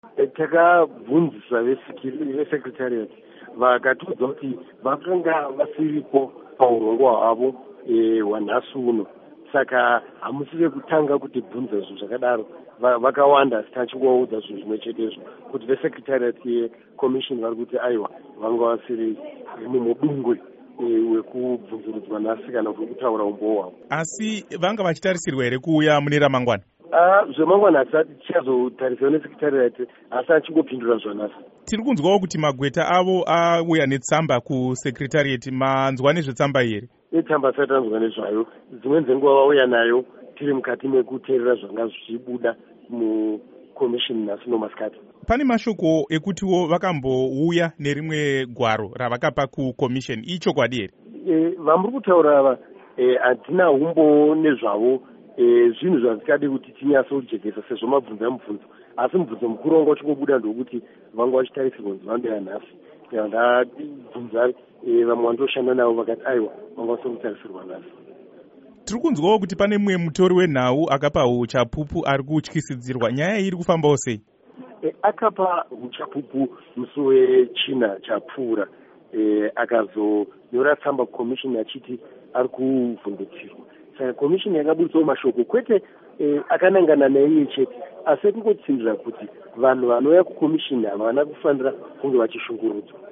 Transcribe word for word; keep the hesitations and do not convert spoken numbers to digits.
Takabvunzisa vesekretariat vakatiudza kuti vakanga vasiripo paurongo hwavo hwanhasi uno, saka hamusire kutanga kutibvunza zvinhu zvakadaro. Vakawanda asi tachingovaudza zvinhu zvimwe chetezvo kuti vesekretariat yekomishini vari kuti aiwa vanga vasiri mumudungwe wekubvunzurudzwa nhasi kana kuti kutaura umboo hwavo. Asi vanga vachitarisirwa here kuuya mune ramangwana? Zvemangwana hatisati tichazotariswa nesekretariat, asi achingopindura zvanhasi. Tiri kunzwawo kuti magweta avo auya netsamba kusekretariat. Manzwa nezvetsamba here? Netsamba asati tanzwa nezvayo. Dzimweni dzenguva vauya nayo tiri mukati mekuteerera zvanga zvichibuda mukomishini nhasi nomasikati. Pane mashoko ekutiwo vakambouya nerimwe gwaro ravakapa kukomishini, ichokwadi here? Vamuri kutaura ava hatina umbo nezvavo. Zvinhu zvatikadi kuti tinyatsojekesa sezvo mabvunzo amubvunzo, asi mubvunzo mukuru wanga uchingobuda ndokuti vanga vachitarisirwa kuti vambira nhasi. Ndabvunza vamwe vandoshanda navo vakati aiwa vanga vasiri kutarisirwa nhasi. Tiri kunzwawo kuti pane mumwe mutori wenhau akapa uchapupu ari kutyisidzirwa. Nyaya iri kufambawo sei? Akapa uchapupu musi wechina chapfuura, akazonyora tsamba kukomishini achiti ari kuvhundutsirwa. Saka komishini yakabuditsawo mashoko kwete akanangana naiye chete, asi kungotsindira kuti vanhu vanouya kukomishini havana kufanira kunge vachishungurudzwa.